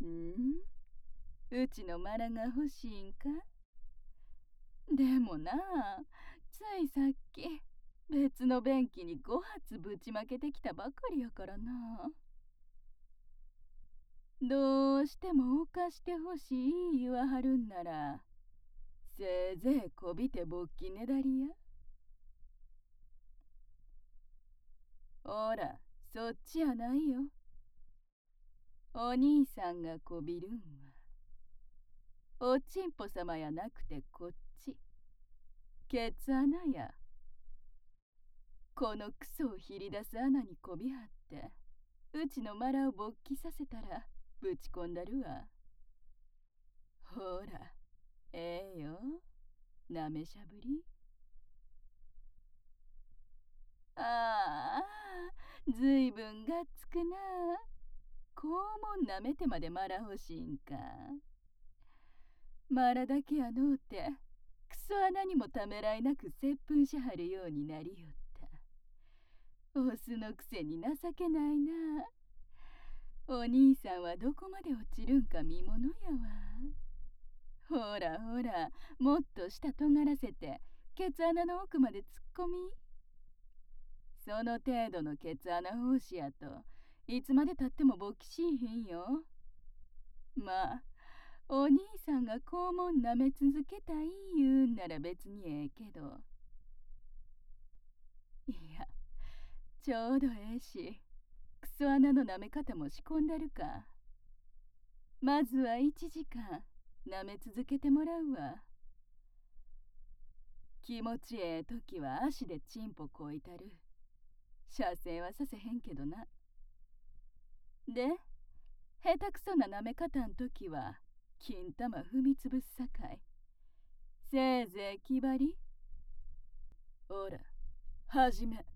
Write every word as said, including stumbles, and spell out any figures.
んうちのマラが欲しいんか？でもなあ、ついさっき別の便器にご発ぶちまけてきたばかりやからな。どうしてもおかしてほしい言わはるんなら、せいぜいこびて勃起ねだりや。ほら、そっちやないよ。お兄さんがこびるんは、おちんぽさまやなくてこっち、ケツ穴や。このクソをひり出す穴にこびはって、うちのマラを勃起させたらぶち込んだるわ。ほら、ええよ、なめしゃぶり。ああ、ずいぶんがっつくな。肛門なめてまでマラ欲しいんか。マラだけやのうて、クソ穴にもためらいなく接吻しはるようになりよった。オスのくせに情けないな。お兄さんはどこまで落ちるんか見ものやわ。ほらほら、もっと舌尖らせて、ケツ穴の奥まで突っ込み。その程度のケツ穴奉仕やと、いつまでたっても勃起しいひんよ。まあ、お兄さんが肛門舐め続けたい言うんなら別にええけど。いや、ちょうどええし、クソ穴の舐め方も仕込んでるか。まずはいちじかん舐め続けてもらうわ。気持ちええときは足でチンポこいたる。射精はさせへんけどな。で、下手くそな舐め方んときは金玉踏みつぶすさかい。せいぜい気張り。ほら、はじめ。